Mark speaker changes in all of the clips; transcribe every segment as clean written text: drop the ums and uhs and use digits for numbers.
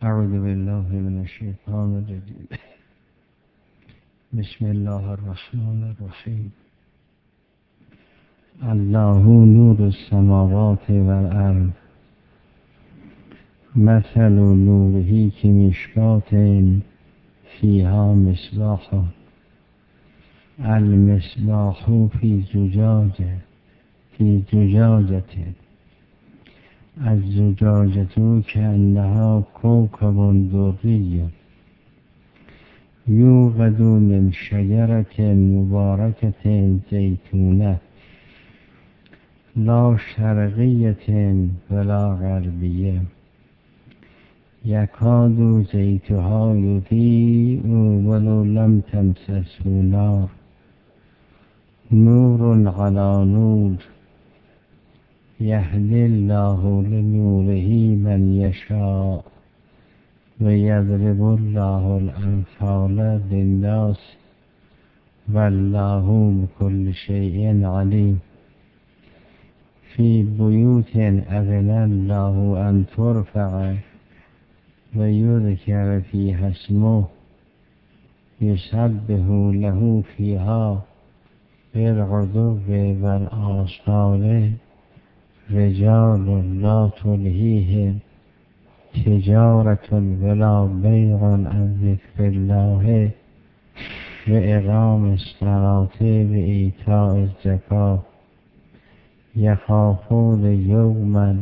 Speaker 1: اعوذ بالله من الشیطان الرجیم. بسم الله الرحمن الرحیم. الله نور السماوات والارض مثل نوره کمشکات فیها مصباح المصباح فی زجاجة الزجاجة كأنها كوكب دري يوقد من شجرة مباركة زيتونة لا شرقية ولا غربية يكاد زيتها يضيء ولو لم تمسسه نار نور على نور يهدي الله لنوره من يشاء ويضرب الله الأمثال للناس والله بكل شيء عليم. في بيوت أذن الله أن ترفع ويذكر فيها اسمه يسبح له فيها بالغدو والآصال رجال لا تلهيهم تجارة ولا بيع عن ذكر الله وإقام الصلاة وإيتاء الزكاة يخافون يوما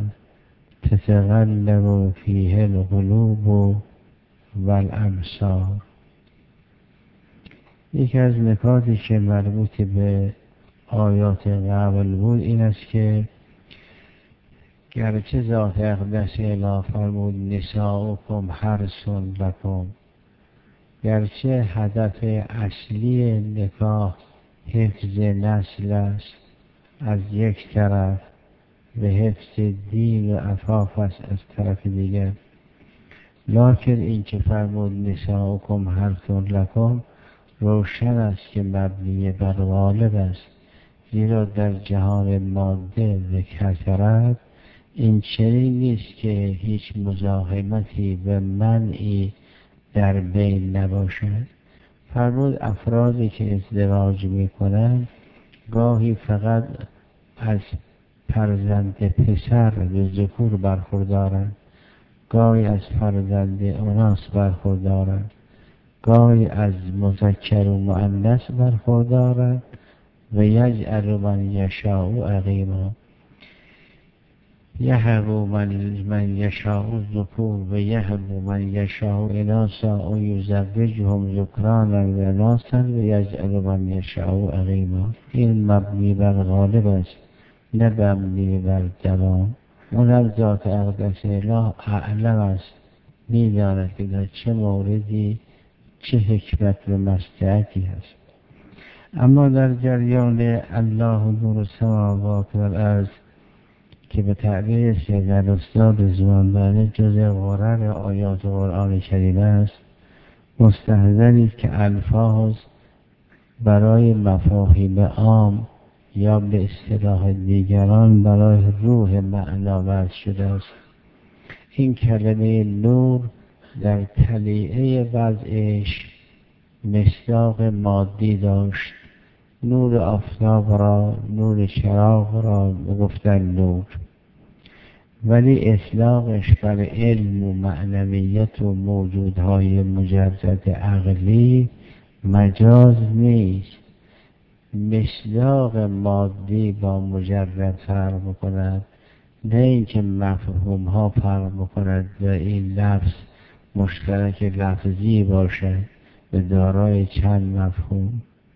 Speaker 1: تتغلب فيه القلوب والأبصار. یکی از نکاتی که مربوط به آیات قبل بود این است که گرچه ذات اقدس اله فرمود نساؤکم حرث لکم، گرچه هدف اصلی نکاح حفظ نسل است از یک طرف و حفظ دین و عفاف است از طرف دیگر، لکن این که فرمود نساؤکم حرث لکم روشن است که مبنی بر غالب است، زیرا در جهان ماده و کثرت این چنین نیست که هیچ مزاحمتی و منعی در بین نباشد. فرمود افرادی که ازدواج میکنند گاهی فقط از فرزند پسر به ذکور برخوردارند، گاهی از فرزند اناث برخوردارند، گاهی از مذکر و مؤنث برخوردارند و یجعل من یشاء عقیما، یهب من یشاء الذکور و یهب من یشاء اناثا و یزوجهم ذکرانا و اناثا و یجعل من یشاء عقیما. این مبنی بر غالب است نه مبنی بر دوام. اونم ذات اقدس اله اعلم است، میداند که در چه موردی چه حکمت و مصلحتی هست. اما در جریان الله نور السماوات والارض که به تعبیر سید استاد زمانبرده جز غرر آیات قرآن کریم است، مستحضری که الفاظ برای مفاهیم عام یا به اصطلاح دیگران برای روح معنا وضع شده است. این کلمه نور در طلیعه وضعش مصداق مادی داشت. نور آفتاب را، نور چراغ را گفتن نور، ولی اطلاقش بر علم و معنویت و موجودهای مجرد عقلی مجاز نیست. مصداق مادی با مجرد فرق می‌کند، نه اینکه مفهوم ها فرق می‌کند و این لفظ مشترک لفظی باشد و دارای چند مفهوم.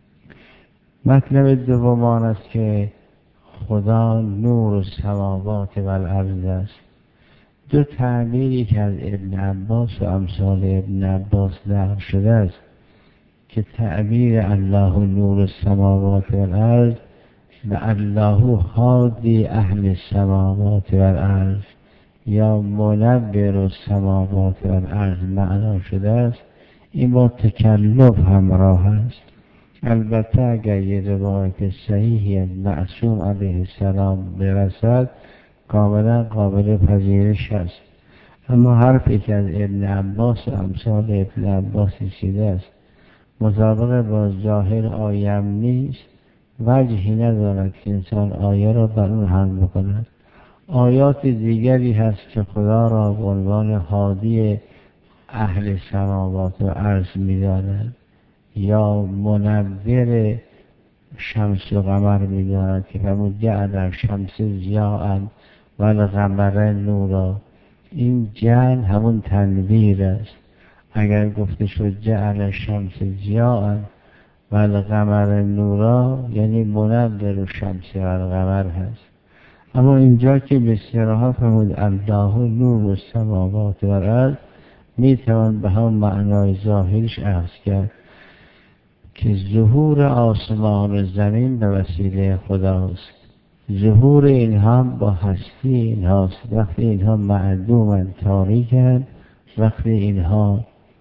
Speaker 1: مطلب دوم آن است که خدا نور السماوات والارض است. دو تعبیری که از ابن عباس و امثال ابن عباس نقل شده است که تعبیر الله نور السماوات والارض و الله هادی اهل السماوات والارض یا منور السماوات والارض معنا شده است، این با تکلف همراه است. البته اگر یه روایت صحیحی از معصوم علیه السلام برسد کاملا قابل پذیرش است، اما حرفی که از ابن عباس و امثال ابن عباس رسیده است مطابق با ظاهر آیه نیست، وجهی ندارد که انسان آیه را بر اون حمل بکند. آیات دیگری هست که خدا را به عنوان هادی اهل سماوات و ارض می‌داند یا منور شمس و قمر می‌داند که فرمود جعل الشمس ضیاء و القمر نورا. این جعل همون تنویر است. اگر گفته شد جعل الشمس ضیاء و القمر نورا یعنی منور الشمس و القمر هست. اما اینجا که به صراحت فرمود الله نور السماوات و الارض میتوان به هم معنای ظاهرش اخذ کرد که ظهور آسمان و زمین به وسیله خداست. ظهور اینها با هستی اینهاست. وقتی اینها معدومن تاریکن، وقتی اینها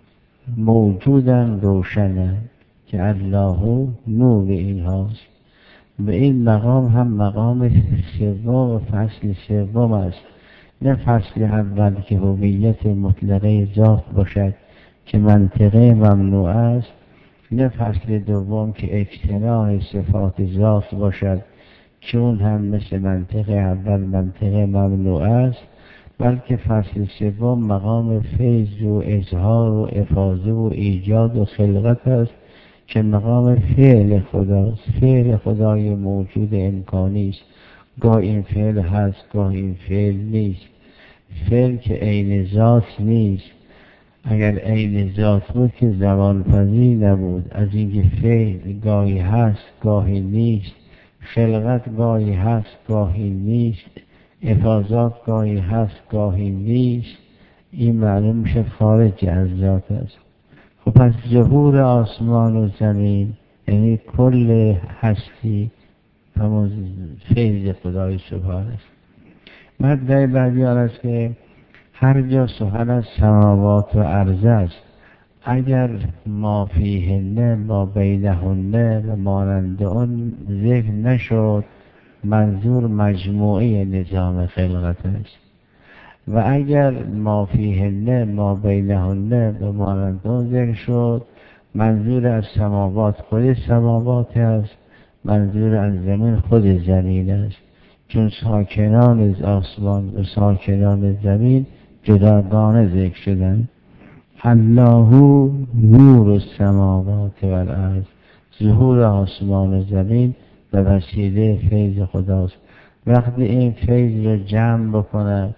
Speaker 1: موجودن روشنن که الله نور اینهاست. به این مقام هم مقام سوم و فصل سوم است، نه فصل اول که هویت مطلقه ذات باشد که منطقه ممنوع است، نه فصل دوم که اجتناح صفات ذات باشد که اون هم مثل منطقه اول منطقه ممنوع است، بلکه فصل سوم مقام فیض و اظهار و افاضه و ایجاد و خلقت است که مقام فعل خداست. فعل خدای موجود امکانی است، گاه این فعل هست گاه این فعل نیست. فعل که عین ذات نیست. اگر عین ذات بود که زمان پذیر نبود. از اینکه فعل گاهی هست گاهی نیست، خلقت گاهی هست گاهی نیست، افاضات گاهی هست گاهی نیست، این معلوم میشه خارج از ذات است. خب پس ظهور آسمان و زمین یعنی کل هستی همون فیض خدای سبحان است. مطلب بعدی آن است که هر جا سخن از سماوات و ارض است، اگر ما فیهن ما بینهن و مانند آن ذکر نشد، منظور مجموعی نظام خلقت است. و اگر ما فیهن ما بینهن و مانند آن ذکر شد، منظور از سماوات خود سماوات است، منظور از زمین خود زمین است، چون ساکنان از آسمان و ساکنان زمین جداگانه ذکر شدند. الله نور السماوات و الارض، ظهور آسمان و زمین به وسیله فیض خداست. وقتی این فیض رو جمع بکنه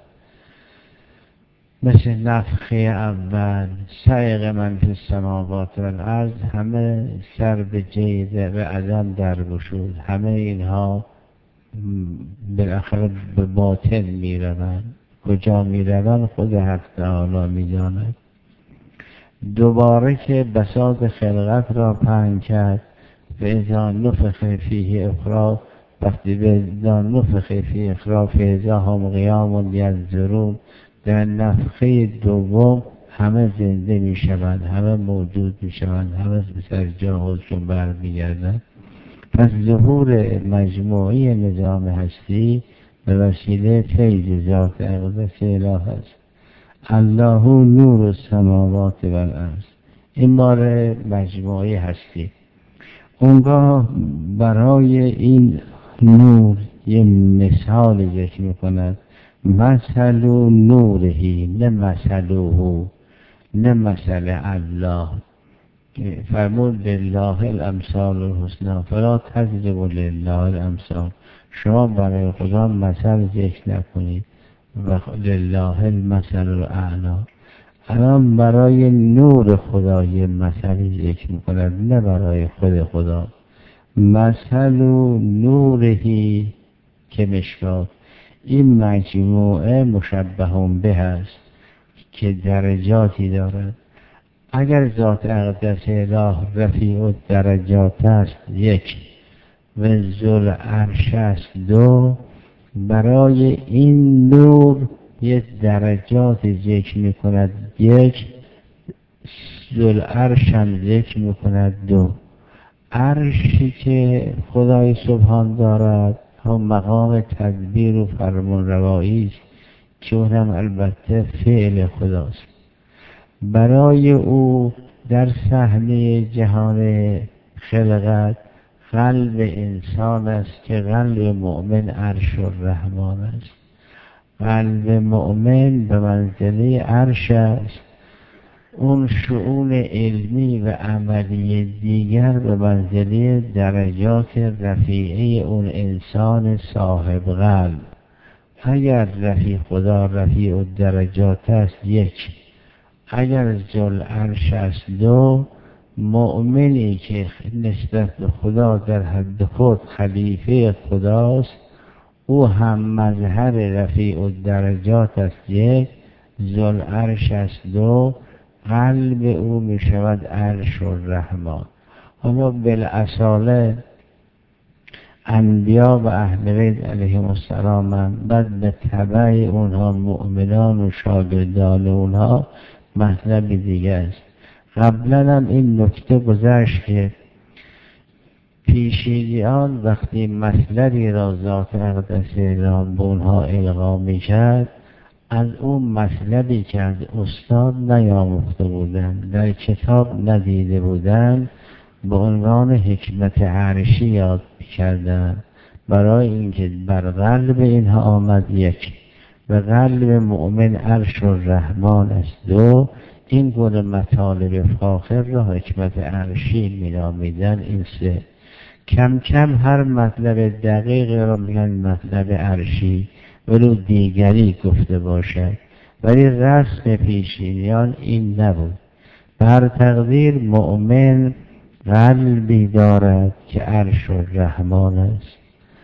Speaker 1: مثل نفخه اول سایق من فی السماوات و الارض، همه سر به جیده و عدم در گشود، همه اینها بالاخره به باطن می روند. کجا می روند خود حق تعالی می داند. دوباره که بساط خلقت را پهن کرد و اذا نفخ فیه اخری، وقتی به اذا نفخ فیه اخری فاذا هم قیام ینظرون، در نفخه دوم همه زنده می شوند، همه موجود می شوند، همه به سر جا خودشون برمیگردند. پس ظهور مجموعی نظام هستی به وسیله فیض ذات اقدس اله است. الله نور السماوات و الارض، این بار مجموعی هستی. اونگاه برای این نور یه مثال ذکر میکند، مثل نورهی نه مثلوه، نه مثل الله. فرمود لله الامثال الحسنی فلا تضربوا لله الامثال، شما برای خدا مثل ذکر نکنید و لله المثل الاعلی. الان برای نور خدا یه مثلی ذکر میکند، نه برای خود خدا. مثل نورهی که مشکات، این مجموعه مشبه به است که درجاتی دارد. اگر ذات اقدس اله رفیع الدرجات است یک و ذوالعرش است دو، برای این نور یک درجات ذکر میکند یک، ذوالعرش هم ذکر میکند دو. عرشی که خدای سبحان دارد هم مقام تدبیر و فرمان روایی است که اونم البته فعل خداست. برای او در صحنه جهان خلقت قلب انسان است که قلب مؤمن عرش الرحمن است. قلب مؤمن به منزله عرش است. اون شؤون علمی و عملی دیگر به منزله درجات رفیعه اون انسان صاحب قلب. اگر رفیع خدا رفیع الدرجات است یک، اگر ذوالعرش است دو، مؤمنی که نسبت به خدا در حد خود خلیفه خداست او هم مظهر رفیع الدرجات است یک، ذوالعرش است دو، قلب او می شود عرش الرحمن. اما بالاصاله انبیا و اهل بیت علیهم السلام بعد به تبع اونها مؤمنان و شاگردان اونها مطلب دیگه است. قبلا هم این نکته گذشت که پیشینیان وقتی مطلبی را ذات اقدس را به اونها القا میکرد از اون مطلبی که از استاد نیاموخته بودند، در کتاب ندیده بودند، به عنوان حکمت عرشی یاد میکردند. برای اینکه بر قلب اینها آمد یک، و قلب مؤمن عرش الرحمن است دو، این گونه مطالب فاخر را حکمت عرشی مینامیدن. این سه کم کم هر مطلب دقیق را میگن مطلب عرشی ولو دیگری گفته باشد، ولی رسم پیشینیان این نبود. بر تقدیر مؤمن قلبی دارد که عرش الرحمن است،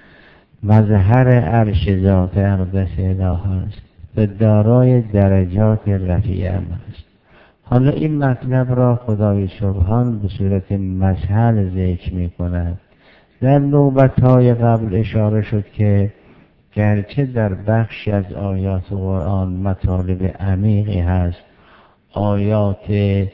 Speaker 1: مظهر عرش ذات اقدس اله است و دارای درجات رفیع است. حالا این مطلب را خدای سبحان به صورت مثل ذکر می کند. در نوبت‌های قبل اشاره شد که گرچه در بخشی از آیات قرآن مطالب عمیقی هست، آیات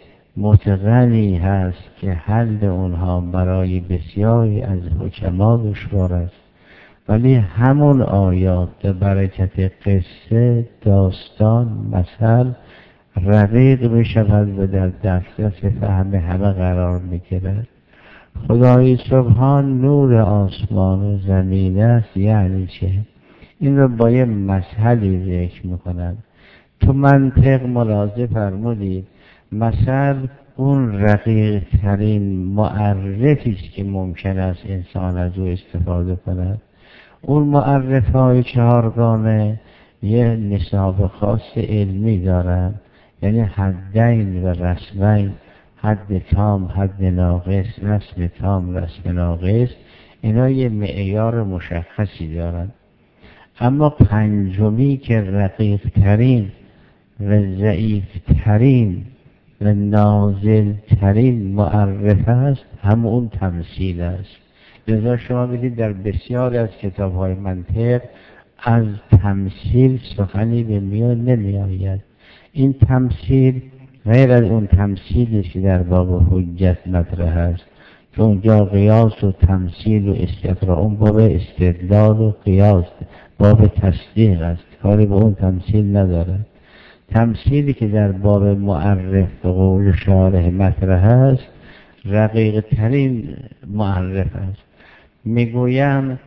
Speaker 1: متقنی هست که حل اونها برای بسیاری از حکما دشوار است، ولی همون آیات به برکت قصه، داستان، مثل رقیق می شود و در دسترس فهم همه قرار می گیرد. خدای سبحان نور آسمان و زمین است. یعنی چه؟ این رو با یه مثلی ذکر می کنند. تو منطق ملاحظه فرمودید مثل اون رقیق ترین معرفی است که ممکن است انسان از او استفاده کند. اون معرف های چهارگانه یه نصاب خاص علمی دارن، یعنی حدین و رسمین، حد تام، حد ناقص، رسم تام، رسم ناقص، اینا یه معیار مشخصی دارن. اما پنجمی که رقیق ترین و ضعیف ترین و نازل ترین معرف است، هم اون تمثیل است. لذا شما بدید در بسیاری از کتاب های منطق از تمثیل سخنی به میان نمی آید. این تمثیل غیر از اون تمثیلی که در باب حجت مطرح است که اونجا قیاس و تمثیل و استقراء، اون باب استدلال و قیاس، باب تصدیق است، کاری به اون تمثیل نداره. تمثیلی که در باب معرف به قول شارح مطرح است رقیق ترین معرف است. میگویم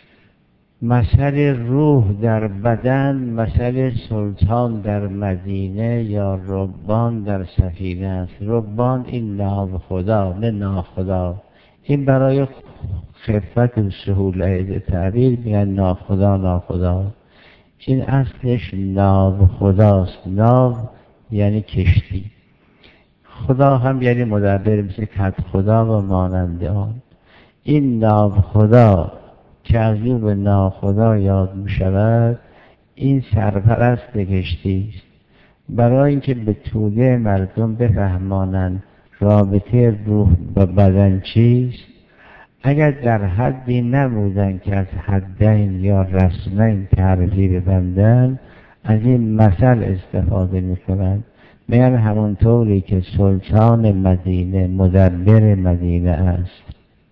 Speaker 1: مثل روح در بدن، مثل سلطان در مدینه یا ربان در سفینه است. ربان این نام خدا نه ناخدا، این برای خفت و سهولت تعبیر میگن ناخدا ناخدا. این اصلش ناو خداست. ناو یعنی کشتی، خدا هم یعنی مدبر، مثل کد خدا و مانند آن. این ناو خدا که از او به ناخدا یاد می شود، این سرپرست کشتی است. برای اینکه به توده مردم بفهمانند رابطه روح با بدن چیست، اگر در حدی نبودن که از حدین یا رسمین تعریفی ببندن، از این مثل استفاده می کنند. میگن همونطوری که سلطان مدینه مدبر مدینه است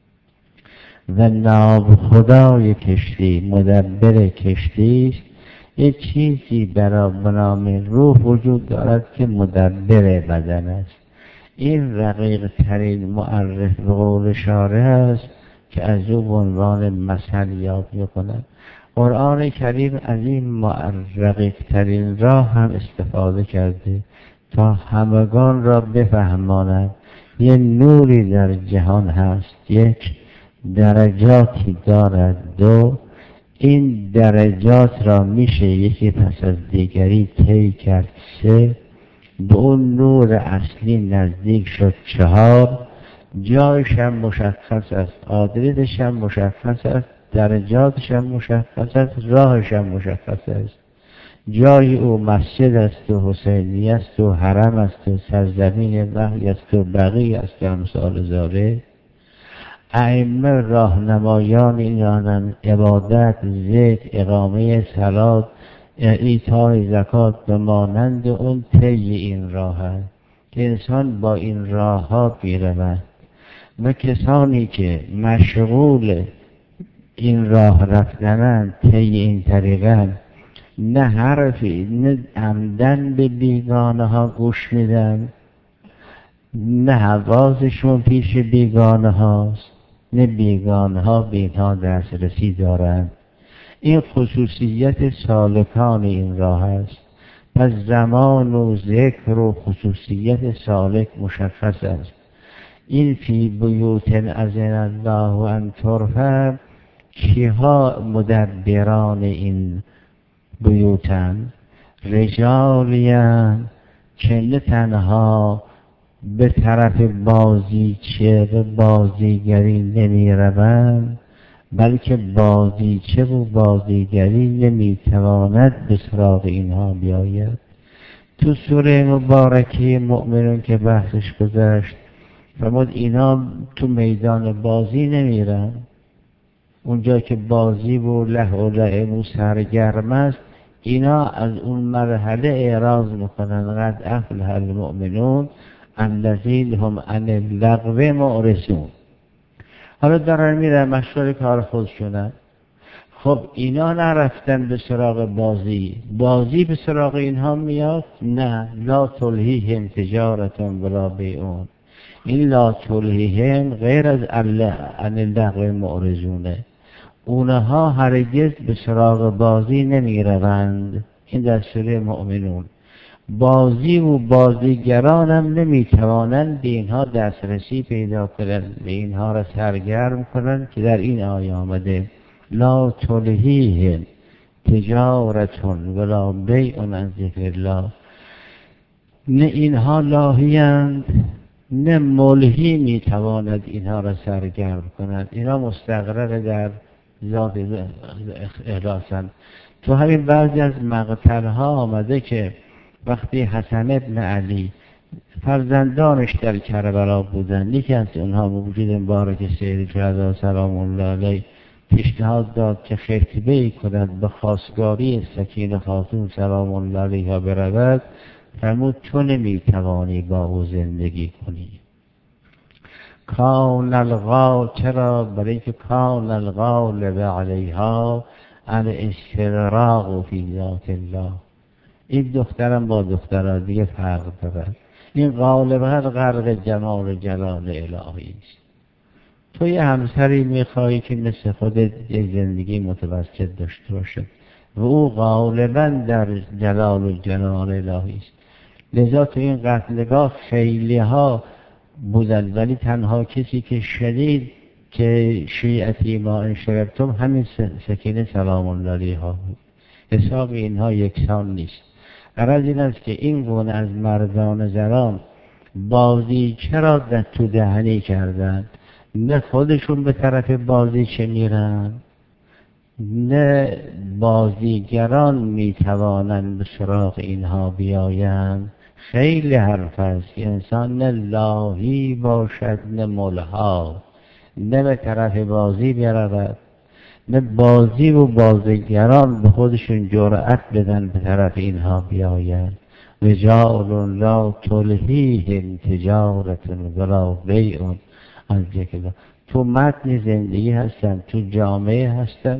Speaker 1: و ناو خدای کشتی مدبر کشتی است، یک چیزی به نام روح وجود دارد که مدبر بدن است. این رقیق ترین معرف به قول شارح است که از او به عنوان مثل یاد می‌کند. قرآن کریم از این رقیق ترین راه هم استفاده کرده تا همگان را بفهماند یه نوری در جهان هست، یک درجاتی دارد، دو این درجات را میشه یکی پس از دیگری طی کرد، سه به اون نور اصلی نزدیک شد، چهار جایش هم مشخص است، آدرسش هم مشخص است، درجاتش هم مشخص است، راهش هم مشخص است. جای او مسجد است و حسینی است و حرم است و سرزمین وحی است و بقیه است و امثال ذالک. ائمه راهنمایان اینانند. عبادت، ذکر، اقامه صلات، ایتای زکات به مانند اون طی این راه است که انسان با این راه ها بیرود و کسانی که مشغول این راه رفتنند، طی این طریقند، نه حرفی نه عمدن به بیگانه ها گوش میدن، نه حواسشون پیش بیگانه هاست، نه بیگانه ها به اینها دسترسی دارند. این خصوصیت سالکان این راه است. پس زمان و ذکر و خصوصیت سالک مشخص است. این فی بیوت اذن الله ان ترفع، کیها مدبران این بیوتن؟ رجالیان که نه تنها به طرف بازیچه و بازیگری نمی روند، بلکه بازیچه و بازیگری نمی تواند به سراغ اینها بیاید. تو سوره مبارکه مؤمنون که بحثش گذشت فرمود اینا تو میدان بازی نمیرن، اونجا که بازی و له و لعب و سرگرم است اینا از اون مرحله اعراض میکنن. قد افلح المؤمنون الذین هم عن اللغو معرضون. حالا دارن میرن مشغول کار خودشونن. خب اینا نرفتن به سراغ بازی، بازی به سراغ اینها میاد؟ نه. لا تلهیهم تجارة ولا بیع. این لا تلهیهم غیر از عن اللغو معرضونه. اونها هرگز به سراغ بازی نمی روند. این در سوره مؤمنون. بازی و بازیگران هم نمی توانند به اینها دسترسی پیدا کنند، به اینها را سرگرم کنند که در این آیه آمده لا تلهیهم تجارة ولا بیع عن ذکر الله. نه اینها لاهیند نه ملهی می تواند اینها را سرگرم کنند. اینها مستقرر در ذات اخلاصند. تو همین بعضی از مقتلها آمده که وقتی حسن ابن علی فرزندانش در کربلا بودن، یکی از اونها موجود مبارک سید شهدا سلام الله علیه پیشنهاد داد که خطبه‌ای کند به خواستگاری سکینه خاتون سلام الله علیها برود. فرمود تو نمیتوانی با او زندگی کنی. کان الغال، چرا؟ برای اینکه کان الغالب علیها الاستغراق فی ذات الله. این دخترم با دخترها دیگه فرق دارد. این غالبا غرق جمال و جلال الهی است. تو یه همسری میخوایی که مثل خودت یک زندگی متوسط داشته باشد و او غالبا در جلال و جلال الهی است. لذا تو این قتلگاه خیلی ها بودن، ولی تنها کسی که شدید که شیعتی ما انشربتم همین سکینه سلام الله علیها بود. حساب اینها یکسان نیست. غرض این است که این گونه از مردان زنان بازی چرا تو دهنی کردن؟ نه خودشون به طرف بازی چه میرن، نه بازیگران میتوانند به سراغ اینها بیایند. خیلی حرف است. انسان نه لاهی باشد نه ملها، نه به طرف بازی برود، نه بازی و بازیگران به خودشون جرأت بدن به طرف اینها بیایند. رجال لا تلهیهم تجارة ولا بیع عن ذکر الله. تو متن زندگی هستن، تو جامعه هستن،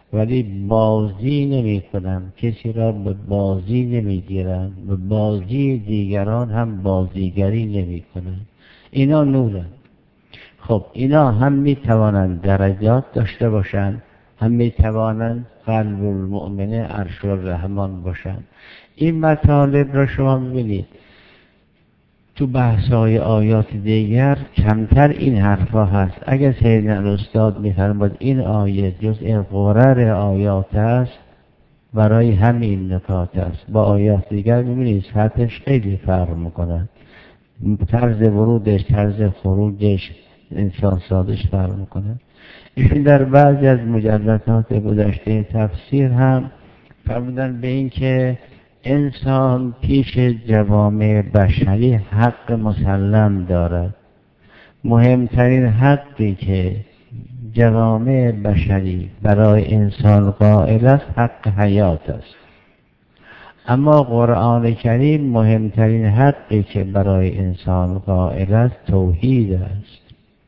Speaker 1: ولی بازی نمی کنم، کسی را به بازی نمی گیرم، به بازی دیگران هم بازیگری نمی کنم. اینا نورن. خب اینا هم می توانند درجات داشته باشند، هم می توانند قلب المؤمن عرش الرحمن باشند. این مطالب را شما ببینید تو بحث‌های آیات دیگر کمتر این حرفا هست. اگر سیدنا استاد می‌فرماد این آیه جزء غرر آیات است، برای همین نکات است. با آیات دیگر ببینید سطحش خیلی فرق می‌کنه، طرز ورودش، طرز خروجش، انسان سازش فرق می‌کنه. ایشون در بعضی از مجلدات گذشته تفسیر هم فرمودن به این که انسان پیش جوامع بشری حق مسلم دارد. مهمترین حقی که جوامع بشری برای انسان قائل است حق حیات است. اما قرآن کریم مهمترین حقی که برای انسان قائل است توحید است.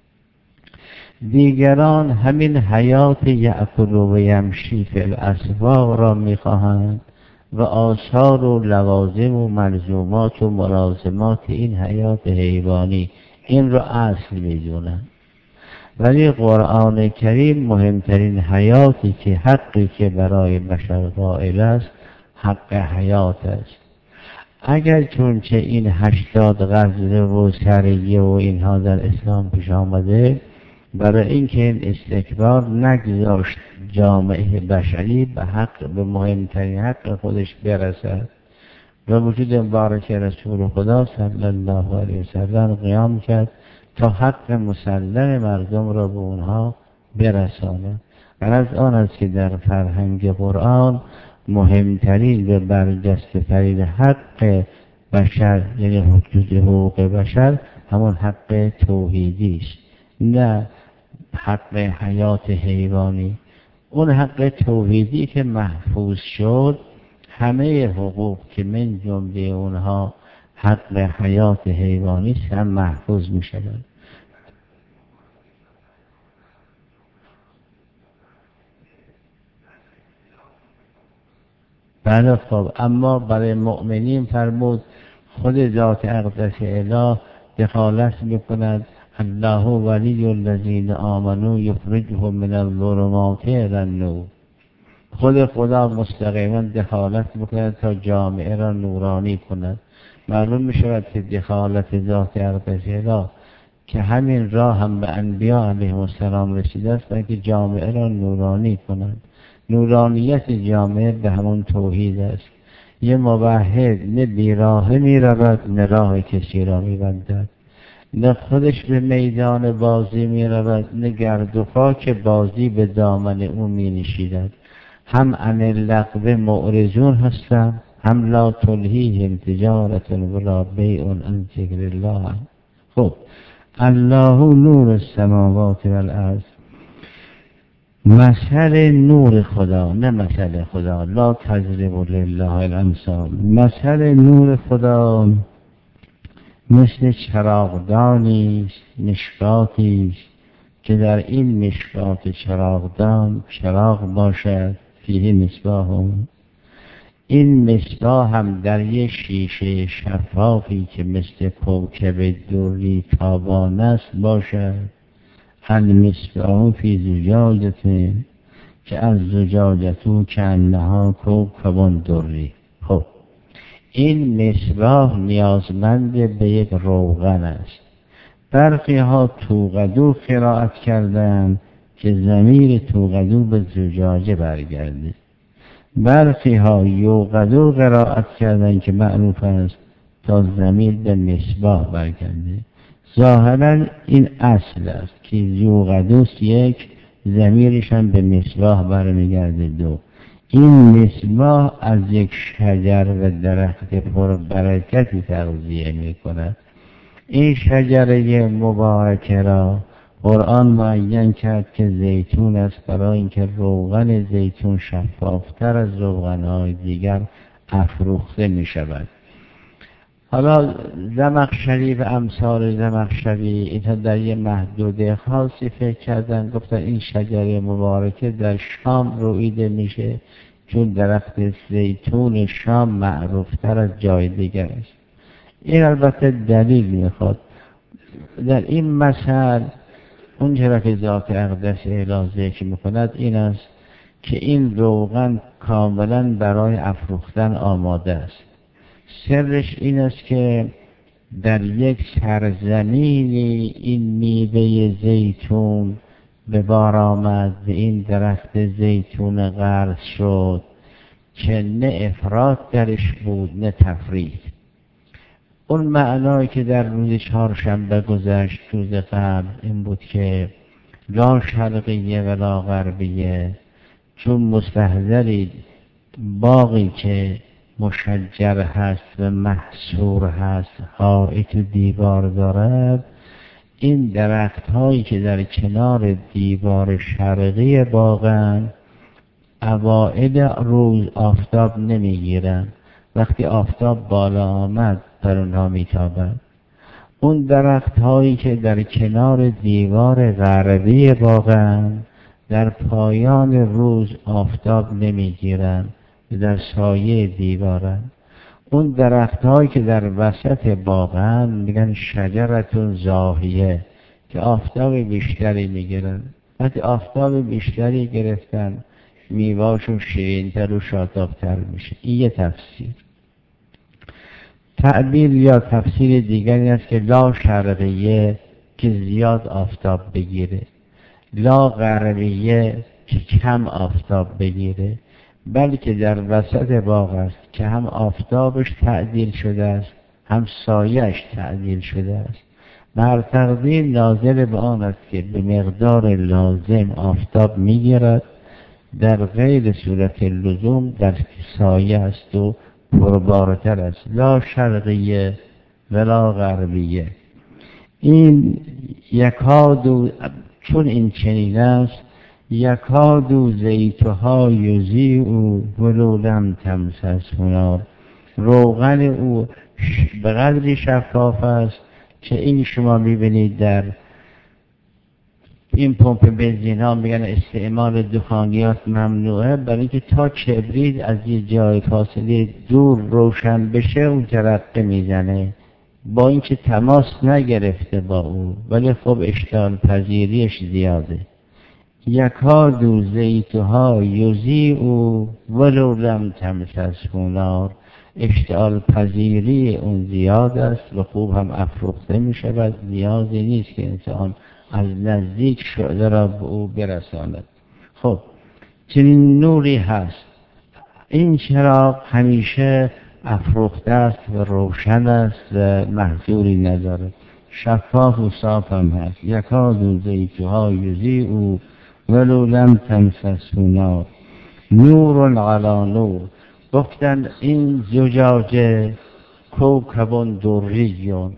Speaker 1: دیگران همین حیات یأکل و یمشی فی الاسواق را می‌خواهند و آثار و لوازم و ملزومات و ملازمات این حیات حیوانی این را اصل می‌دونند. ولی قرآن کریم مهمترین حیاتی که حقی که برای بشر قائل است حق حیات است. اگر چونچه این 80 غزله و سریه و اینها در اسلام پیش آمده، برای اینکه این استکبار نگذاشت جامعه بشری به مهمترین حق خودش برسد و وجود مبارک رسول خدا صلی الله علیه وسلم قیام کرد تا حق مسلم مردم را به اونها برساند. و از آن است که در فرهنگ قرآن مهمترین و برجسته‌ترین حق بشر، یعنی حقوق بشر، همون حق توحیدی است، نه حق حیات حیوانی. اون حق توحیدی که محفوظ شد، همه حقوق که من جمله اونها حق حیات حیوانی هم محفوظ می شود. بله خب، اما برای مؤمنین فرمود خود ذات اقدس اله دخالت میکند. الله ولی الذین آمنوا یخرجهم من الظلمات الی النور. خود خدا مستقیما دخالت میکند تا جامعه را نورانی کند. معلوم میشود که دخالت ذات اقدس اله که همین راه هم به انبیا علیهم السلام رسیده است که جامعه را نورانی کند. نورانیت جامعه به همون توحید است. یه موحد نه بیراهه می رود نه راه کسی را می بندد، نه خودش به میدان بازی می رود نه گرد و خاک بازی به دامن او می نشیند. هم عن اللغو معرضون هستند، هم لا تلهیهم تجارة ولا بیع عن ذکر الله. خب الله نور السماوات والارض. مثل نور خدا، نه مثل خدا، لا تضربوا لله الامثال. مثل نور خدا مثل چراغدانی است، مشکاتی است که در این مشکات چراغدان چراغ باشد، فیه مصباح. این مصباح هم در یک شیشه شفافی که مثل کوکب دری تابانه است باشد. المصباح فی زجاجة که از زجاجتو کانها کوکب دری. خب این مصباح نیازمند به یک روغن است. برخی ها توقدو قرائت کردند که ضمیر توقدو به زجاجه برگرده. برخی ها یوقدو قرائت کردند که معروف است تا ضمیر به مصباح برگرده. ظاهرا این اصل است که یوقدوس یک، ضمیرش هم به مصباح برمیگرده دو. این مصباح از یک شجر و درخت پربرکتی تغذیه می کند. این شجره مبارکه را قرآن معین کرد که زیتون است، برای اینکه روغن زیتون شفافتر از روغنهای دیگر افروخته می شود. حالا زمخشری و امثال زمخشری اینها در یه محدوده خاصی فکر کردن، گفتن این شجره مبارکه در شام رویده میشه چون درخت زیتون شام معروفتر از جای دیگر است. این البته دلیل میخواد. در این مثل اون چرا که ذات اقدس اعلی ذکر میکند این است که این روغن کاملا برای افروختن آماده است. سرش این است که در یک سرزمینی این میوه زیتون به بار آمد و این درخت زیتون غرس شد که نه افراط درش بود نه تفرید. اون معنایی که در روز چهارشنبه گذشت روز قبل این بود که لا شرقیه ولا غربیه، چون مستحضرید باقی که مشجر هست و محصور هست، حائط و دیوار دارد، این درخت هایی که در کنار دیوار شرقی باغن اوائل روز آفتاب نمیگیرن، وقتی آفتاب بالا آمد بر اونها میتابد. اون درخت هایی که در کنار دیوار غربی باغن در پایان روز آفتاب نمیگیرن، در سایه دیوارن. اون درخت هایی که در وسط باغن میگن شجرتون زاهیه که آفتاب بیشتری میگیرن. وقتی آفتاب بیشتری گرفتن میوهاشون شیرین‌تر و شاداب‌تر میشه. این یه تفسیر. تعبیر یا تفسیر دیگری است که لا شرقیه که زیاد آفتاب بگیره، لا غربیه که کم آفتاب بگیره، بلکه در وسط باغ است که هم آفتابش تعدیل شده است هم سایه‌اش تعدیل شده است. بر تقدیر ناظر به آن است که به مقدار لازم آفتاب میگیرد، در غیر صورت لزوم در سایه است و پربارتر است. لا شرقیه ولا غربیه. این یکادو، چون این چنین است، یکادو زیتها یضیء ولو لم تمسسه نار. روغن او به قدری شفاف است که این شما میبینید در این پمپ بنزین ها میگن استعمال دخانیات ممنوعه، برای اینکه تا کبریت از یه جای فاصله دور روشن بشه اون جرقه میزنه، با اینکه تماس نگرفته با او، ولی خب اشتعال پذیریش زیاده. یکادو زیتها یضیء ولو لم تمسسه نار. اشتعال پذیری اون زیاد است و خوب هم افروخته می شود. نیازی نیست که انسان از نزدیک شعله را به او برساند. خب چنین نوری هست. این چراغ همیشه افروخته است و روشن است و محذوری نداره، شفاف و صاف هم هست. یکادو زیتها یضیء ولو لم تمسسه نار نور علی نور. گفتن این زجاجه کوکب دریون،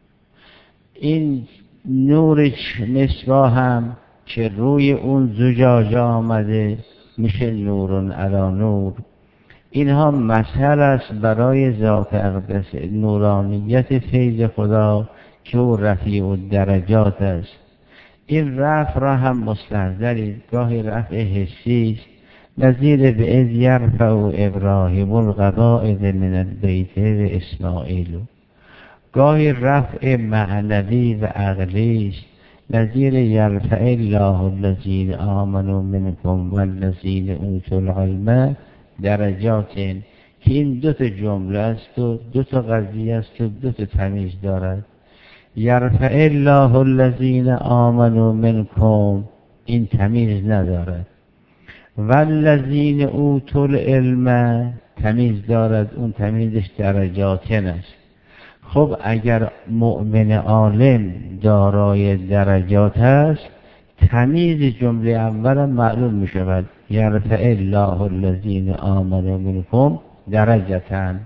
Speaker 1: این نور مصباح هم که روی اون زجاجه آمده میشه نور علی نور. اینها مثل است برای ذات اقدس نورانیت فیض خدا که او رفیع الدرجات است. این رفع را هم مستحضرید، گاهی رفع حسی است، نظیر به اذ یرفع ابراهیم القواعد من البیت و اسماعیل. گاهی رفع معنوی و عقلی است، نظیر یرفع الله الذین آمنوا منکم والذین اوتوا العلم درجات. که این دو تا جمله است و دو تا قضیه است و دو تا تمیز دارد. یرفع الله الذین آمنوا منکم این تمیز ندارد، والذین اوتوا العلم تمیز دارد، اون تمیزش درجاتن است. خب اگر مؤمن عالم دارای درجات است، تمیز جمله اول معلوم می شود. یرفع الله الذین آمنوا منکم درجتن.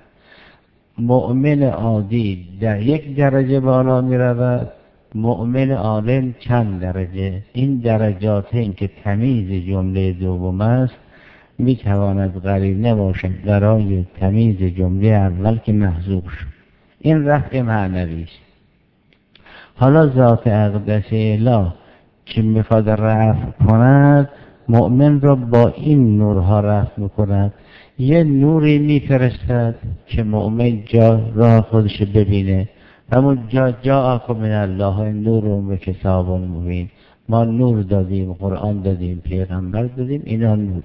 Speaker 1: مؤمن عادی در یک درجه بالا می رود، مؤمن عالم چند درجه. این درجات این که تمیز جمله دوم است می تواند قرینه باشد برای تمیز جمله اول که محذوف شد. این رفع معنوی است. حالا ذات اقدس اله که میخواد رفع کند، مؤمن را با این نورها رفع میکند. یه نوری میفرستد که مؤمن جا راه خودش ببینه، همون جاءکم من الله نور و کتاب مبین. ما نور دادیم، قرآن دادیم، پیغمبر دادیم، اینا نور.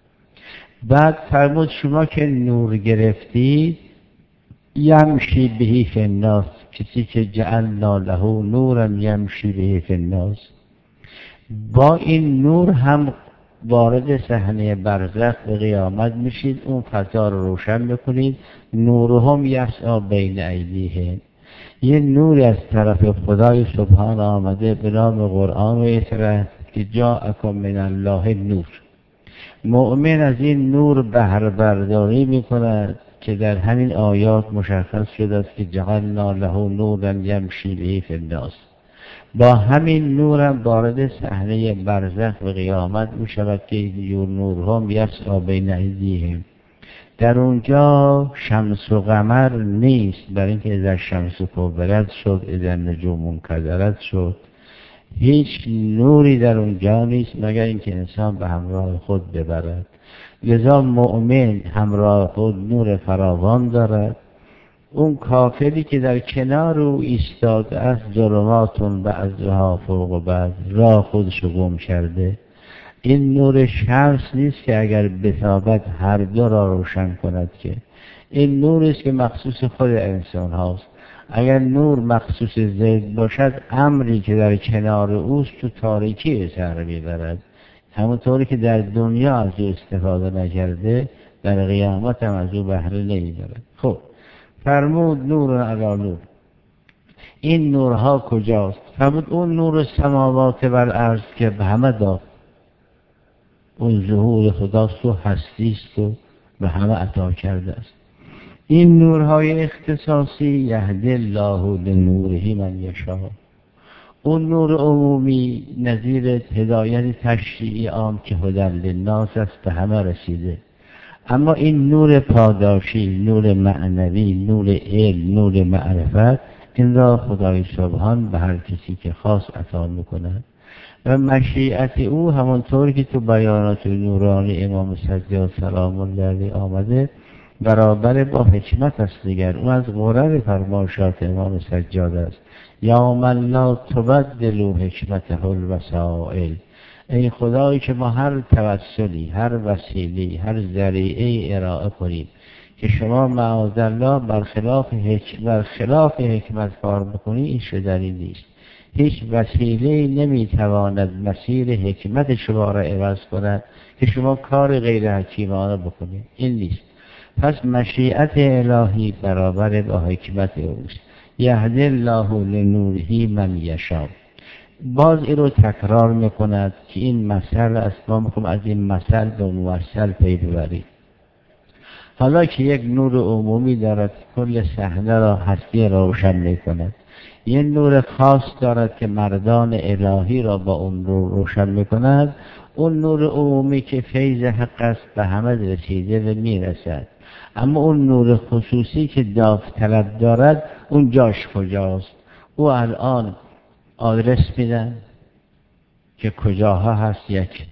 Speaker 1: بعد فرمود شما که نور گرفتید، یمشی بهی فی الناس، کسی که جعلنا له نورا یمشی بهی فی الناس، با این نور هم وارد صحنه برزخ به قیامت میشید، اون فضا رو روشن بکنید. نورهم یسعی بین ایدیهم، یه نور از طرف خدای سبحان آمده به نام قرآن و اطرح که جاءکم من الله نور. مؤمن از این نور بهره برداری میکند که در همین آیات مشخص شده است که جعلنا له نورا یمشی بهی فی الناس. با همین نورم وارد صحنه برزخ و قیامت میشود که نورهم یسعی بین ایدیهم. در اونجا شمس و قمر نیست، برای اینکه اذا شمس کبرت شد، اذا نجوم منکدرت شد. هیچ نوری در اونجا نیست مگر اینکه انسان به همراه خود ببرد. لذا مؤمن همراه خود نور فراوان دارد. اون کافری که در کنار او ایستاده است، ظلماتون بعضها فوق بعض، راه خودشو گم کرده. این نور شمس نیست که اگر بتابت هر دو را روشن کند، که این نور است که مخصوص خود انسان هاست. اگر نور مخصوص زید باشد، امری که در کنار اوست تو تاریکی به سر میبرد. همونطوری که در دنیا از او استفاده نکرده، در قیامت هم از او بهره نمیبرد. خب فرمود نور علی نور. این نورها کجاست؟ فرمود اون نور سماوات و الارض که به همه داد، اون ظهور خداست و هستیست و به همه عطا کرده است. این نورهای اختصاصی یهدی الله لنوره من یشاء. اون نور عمومی نظیر هدایت تشریعی عام که هدی للناس است، به همه رسیده. اما این نور پاداشی، نور معنوی، نور علم، نور معرفت، این را خدای سبحان به هر کسی که خاص عطا میکند. و مشیعت او همونطور که تو بیانات نورانی امام سجاد سلام الله علیه آمده، برابر با حکمت است. دیگر اون از غرر فرمایشات امام سجاد است. یا من لا تبدل حکمته الوسائل. ای خدایی که ما هر توسلی، هر وسیلی، هر ذریعه ارائه کنیم که شما معاذالله برخلاف حکمت کار بکنی، این شدنی نیست. هیچ وسیله نمیتواند مسیر حکمت شما را عوض کند که شما کار غیر حکیمانه بکنید. این نیست. پس مشیعت الهی برابر با حکمت اوست. یهدی الله لنوره من یشاء. باز این رو تکرار میکند که این مثل است، ما میخوام از این مثل به موصل پی ببریم. حالا که یک نور عمومی دارد کل صحنه را، هستی را روشن میکند، یک نور خاص دارد که مردان الهی را با اون رو روشن میکند. اون نور عمومی که فیض حق است به همه رسیده و میرسد. اما اون نور خصوصی که داوطلب دارد، اون جاش کجاست؟ او الان آدرس میدن که کجاها هست. یک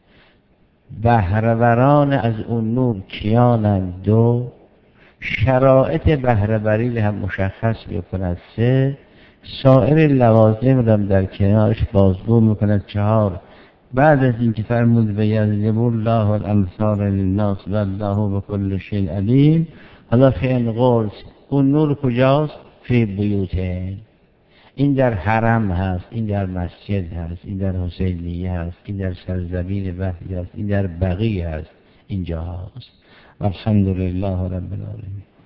Speaker 1: بهره‌وران از اون نور کیانند؟ دو شرایط بهره‌وری هم مشخص میکند. سه سایر لوازم را در کنارش بازگو میکند. چهار بعد از اینکه فرمود و یضرب الله الامثال للناس والله بكل شیء علیم، حالا فعل قرص اون نور کجاست؟ فی بیوتهم. این در حرم هست، این در مسجد هست، این در حسینیه هست، این در سرزمین وحی هست، این در بقیع هست، اینجا هست. والحمدلله رب العالمین.